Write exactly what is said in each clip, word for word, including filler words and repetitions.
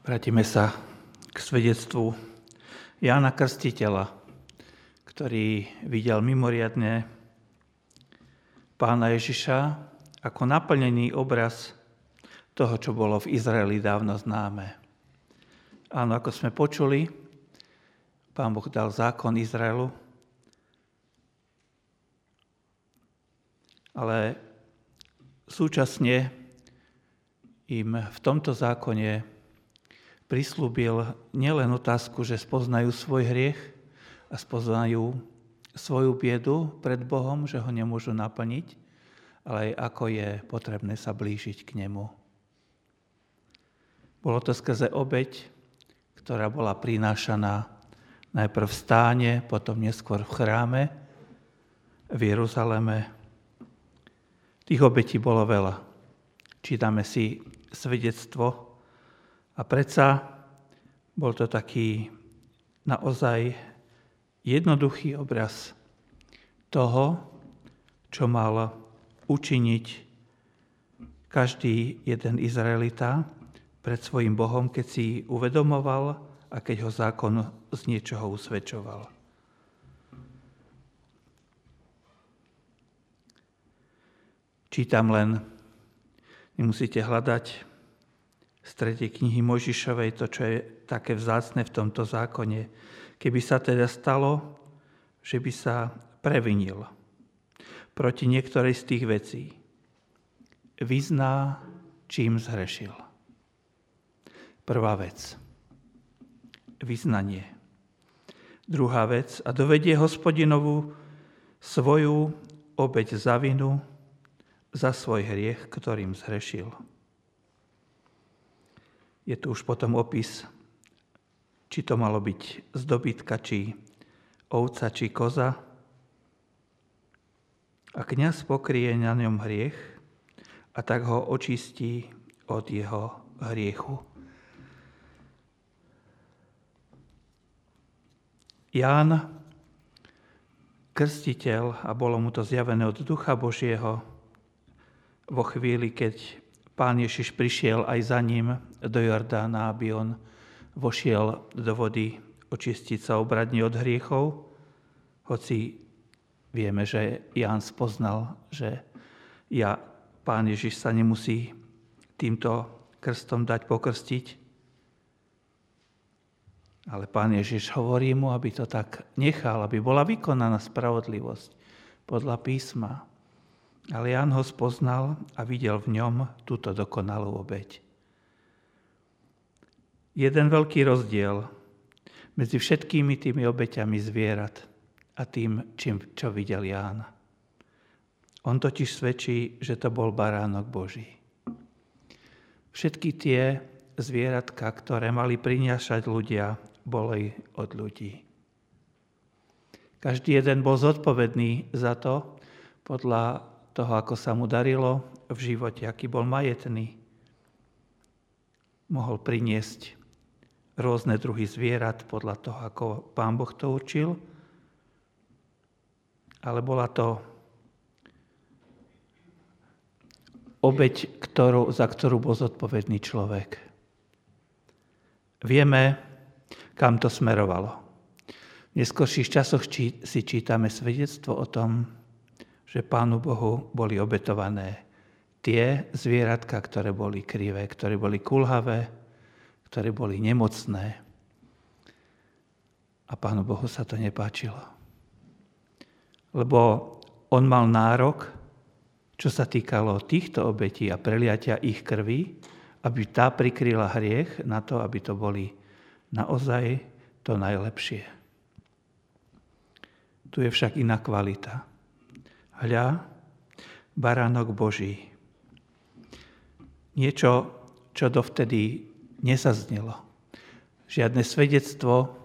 Vrátime sa k svedectvu Jána Krstiteľa, ktorý videl mimoriadne Pána Ježiša ako naplnený obraz toho, čo bolo v Izraeli dávno známe. Áno, ako sme počuli, Pán Boh dal zákon Izraelu, ale súčasne im v tomto zákone prislúbil nielen otázku, že spoznajú svoj hriech a spoznajú svoju biedu pred Bohom, že ho nemôžu naplniť, ale aj ako je potrebné sa blížiť k nemu. Bolo to skrze obeť, ktorá bola prinášaná najprv v stáne, potom neskôr v chráme v Jeruzaleme. Tých obetí bolo veľa. Čítame si svedectvo a predsa bol to taký naozaj jednoduchý obraz toho, čo mal učiniť každý jeden Izraelita pred svojim Bohom, keď si uvedomoval a keď ho zákon z niečoho usvedčoval. Čítam len, nemusíte hľadať z tretej knihy Mojžišovej, to, čo je také vzácne v tomto zákone. Keby sa teda stalo, že by sa previnil proti niektorej z tých vecí, vyzná, čím zhrešil. Prvá vec. Vyznanie. Druhá vec. A dovedie Hospodinovu svoju obeť za vinu, za svoj hriech, ktorým zhrešil. Je tu už potom opis, či to malo byť z dobytka, či ovca, či koza. A kňaz pokrie na ňom hriech a tak ho očistí od jeho hriechu. Ján, krstiteľ, a bolo mu to zjavené od Ducha Božieho, vo chvíli, keď Pán Ježiš prišiel aj za ním do Jordána, aby on vošiel do vody očistiť sa obradne od hriechov, hoci vieme, že Ján spoznal, že ja, Pán Ježiš sa nemusí týmto krstom dať pokrstiť, ale Pán Ježiš hovorí mu, aby to tak nechal, aby bola vykonaná spravodlivosť podľa písma. Ale Ján ho spoznal a videl v ňom túto dokonalú obeť. Jeden veľký rozdiel medzi všetkými tými obeťami zvierat a tým, čím, čo videl Ján. On totiž svedčí, že to bol baránok Boží. Všetky tie zvieratka, ktoré mali prinášať ľudia, boli od ľudí. Každý jeden bol zodpovedný za to, podľa toho, ako sa mu darilo v živote, aký bol majetný. Mohol priniesť rôzne druhy zvierat podľa toho, ako Pán Boh to určil, ale bola to obeť, ktorú, za ktorú bol zodpovedný človek. Vieme, kam to smerovalo. V neskorších časoch či, si čítame svedectvo o tom, že Pánu Bohu boli obetované tie zvieratka, ktoré boli krivé, ktoré boli kulhavé, ktoré boli nemocné. A Pánu Bohu sa to nepáčilo. Lebo on mal nárok, čo sa týkalo týchto obetí a preliatia ich krvi, aby tá prikryla hriech na to, aby to boli naozaj to najlepšie. Tu je však iná kvalita. Hľa, baránok Boží. Niečo, čo dovtedy nezaznelo. Žiadne svedectvo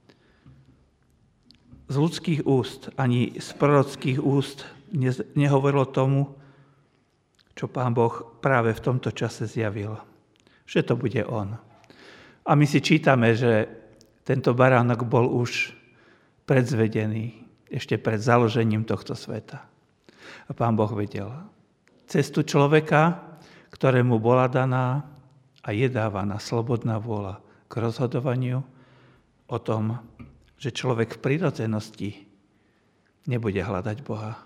z ľudských úst, ani z prorockých úst nehovorilo tomu, čo Pán Boh práve v tomto čase zjavil. Že to bude on. A my si čítame, že tento baránok bol už predzvedený ešte pred založením tohto sveta. A Pán Boh vedel cestu človeka, ktorému bola daná, a je dávaná slobodná vôľa k rozhodovaniu o tom, že človek v prirodzenosti nebude hľadať Boha.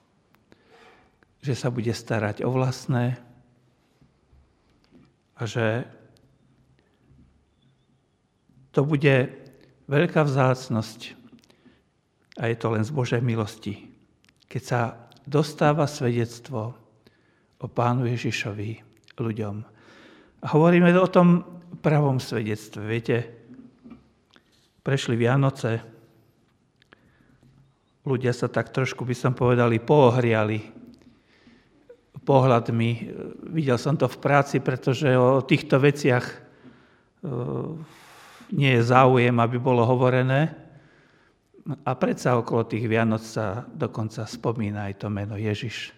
Že sa bude starať o vlastné a že to bude veľká vzácnosť a je to len z Božej milosti, keď sa dostáva svedectvo o Pánu Ježišovi ľuďom. A hovoríme o tom pravom svedectve. Viete, prešli Vianoce, ľudia sa tak trošku, by som povedali, poohriali pohľadmi. Videl som to v práci, pretože o týchto veciach nie je záujem, aby bolo hovorené. A predsa okolo tých Vianoc sa dokonca spomína aj to meno Ježiš.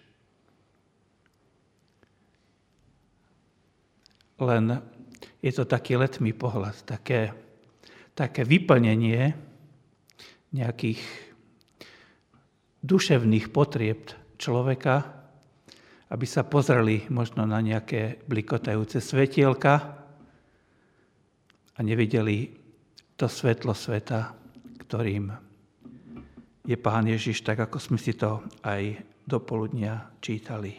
Len je to taký letmý pohľad, také, také vyplnenie nejakých duševných potrieb človeka, aby sa pozreli možno na nejaké blikotajúce svetielka a nevideli to svetlo sveta, ktorým je Pán Ježiš, tak ako sme si to aj dopoludnia čítali.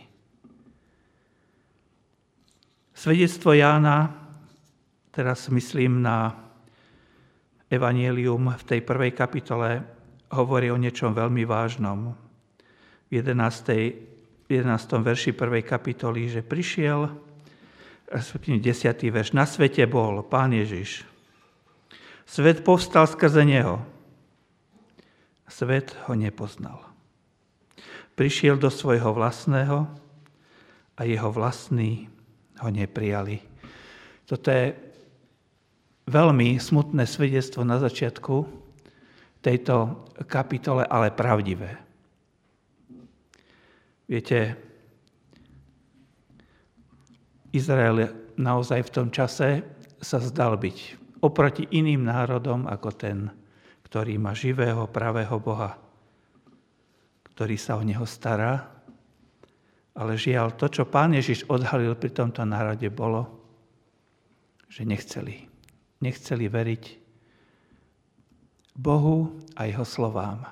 Svedectvo Jána, teraz myslím na Evangelium v tej prvej kapitole, hovorí o niečom veľmi vážnom. V jedenástom verši prvej kapitoly, že prišiel, desiatý verš, na svete bol Pán Ježiš. Svet povstal skrze neho. Svet ho nepoznal. Prišiel do svojho vlastného a jeho vlastní ho neprijali. Toto je veľmi smutné svedectvo na začiatku tejto kapitole, ale pravdivé. Viete, Izrael naozaj v tom čase sa zdal byť oproti iným národom ako ten, ktorý má živého, pravého Boha, ktorý sa o neho stará. Ale žiaľ, to, čo Pán Ježiš odhalil pri tomto národe, bolo, že nechceli. Nechceli veriť Bohu a jeho slovám.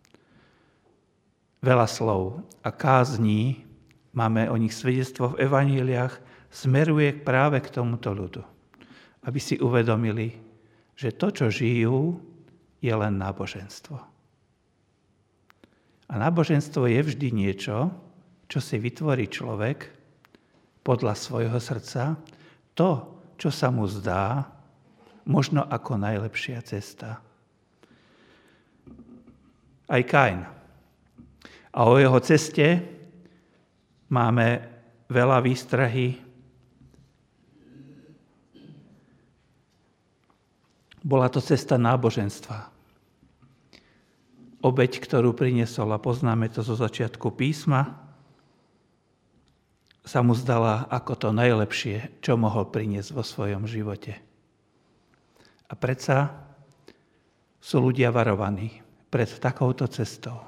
Veľa slov a kázní, máme o nich svedectvo v evaníliách, smeruje práve k tomuto ľudu. Aby si uvedomili, že to, čo žijú, je len náboženstvo. A náboženstvo je vždy niečo, čo si vytvorí človek podľa svojho srdca, to, čo sa mu zdá, možno ako najlepšia cesta. Aj Kain. A o jeho ceste máme veľa výstrahy. Bola to cesta náboženstva. Obeť, ktorú priniesol, a poznáme to zo začiatku písma, sa mu zdala ako to najlepšie, čo mohol priniesť vo svojom živote. A predsa sú ľudia varovaní pred takouto cestou.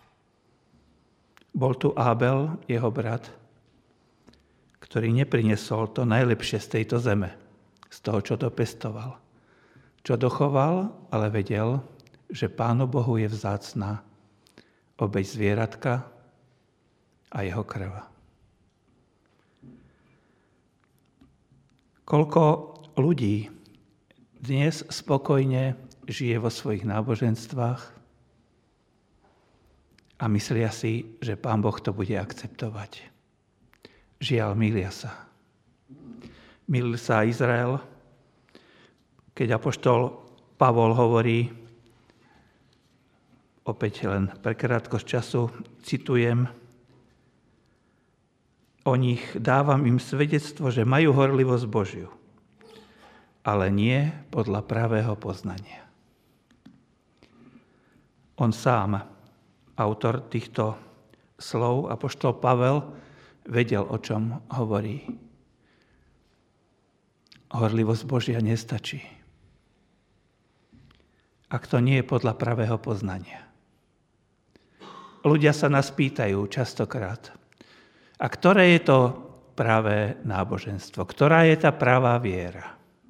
Bol tu Ábel, jeho brat, ktorý nepriniesol to najlepšie z tejto zeme, z toho, čo dopestoval. Čo dochoval, ale vedel, že Pánu Bohu je vzácna obeť zvieratka a jeho krv. Koľko ľudí dnes spokojne žije vo svojich náboženstvách a myslia si, že Pán Boh to bude akceptovať. Žiaľ, mýlia sa. Mýlil sa Izrael, keď apoštol Pavol hovorí, opäť len pre krátkosť času citujem, o nich dávam im svedectvo, že majú horlivosť Božiu, ale nie podľa pravého poznania. On sám, autor týchto slov, apoštol Pavel, vedel, o čom hovorí. Horlivosť Božia nestačí, ak to nie je podľa pravého poznania. Ľudia sa nás pýtajú častokrát, a ktoré je to pravé náboženstvo. Ktorá je tá pravá viera?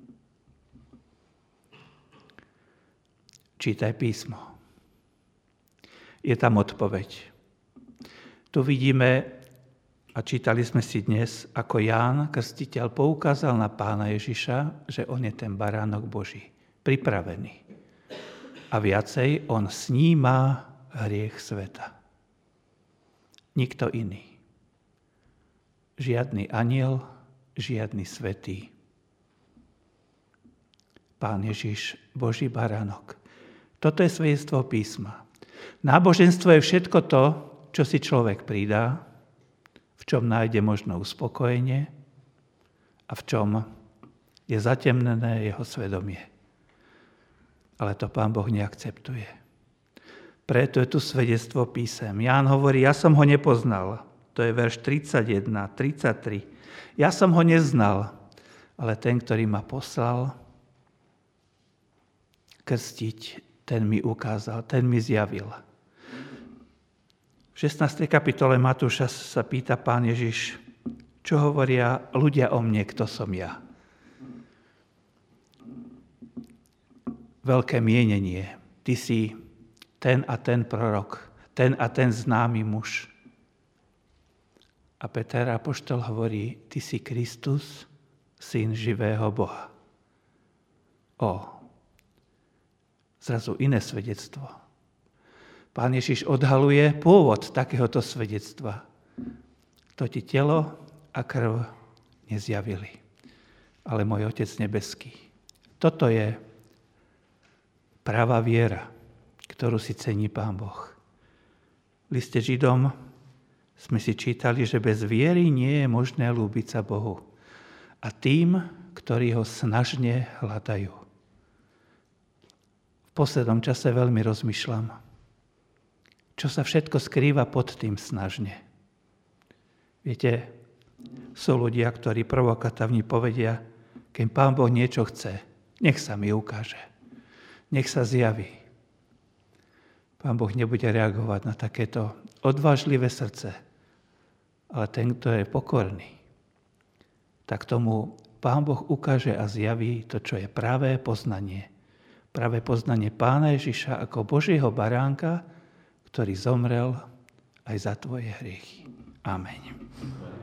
Čítaj písmo. Je tam odpoveď. Tu vidíme, a čítali sme si dnes, ako Ján Krstiteľ poukázal na Pána Ježiša, že on je ten baránok Boží, pripravený. A viacej, on sníma hriech sveta. Nikto iný. Žiadny anjel, žiadny svätý. Pán Ježiš, Boží baránok. Toto je svedectvo písma. Náboženstvo je všetko to, čo si človek pridá, v čom nájde možno uspokojenie a v čom je zatemnené jeho svedomie. Ale to Pán Boh neakceptuje. Preto je tu svedectvo písem. Ján hovorí, ja som ho nepoznal. To je verš tridsaťjeden, tridsaťtri. Ja som ho neznal, ale ten, ktorý ma poslal krstiť, ten mi ukázal, ten mi zjavil. V šestnástej kapitole Matúša sa pýta Pán Ježiš, čo hovoria ľudia o mne, kto som ja. Veľké mienenie. Ty si ten a ten prorok, ten a ten známy muž. A Peter apoštol hovorí, ty si Kristus, syn živého Boha. O, zrazu iné svedectvo. Pán Ježiš odhaluje pôvod takéhoto svedectva. To ti telo a krv nezjavili, ale môj Otec nebeský. Toto je pravá viera, ktorú si cení Pán Boh. V liste Židom sme si čítali, že bez viery nie je možné ľúbiť sa Bohu a tým, ktorí ho snažne hľadajú. V poslednom čase veľmi rozmýšľam, čo sa všetko skrýva pod tým snažne. Viete, sú ľudia, ktorí provokatívne povedia, keď Pán Boh niečo chce, nech sa mi ukáže, nech sa zjaví. Pán Boh nebude reagovať na takéto odvážlivé srdce, ale ten, kto je pokorný, tak tomu Pán Boh ukáže a zjaví to, čo je pravé poznanie. Pravé poznanie Pána Ježiša ako Božieho baránka, ktorý zomrel aj za tvoje hriechy. Ameň.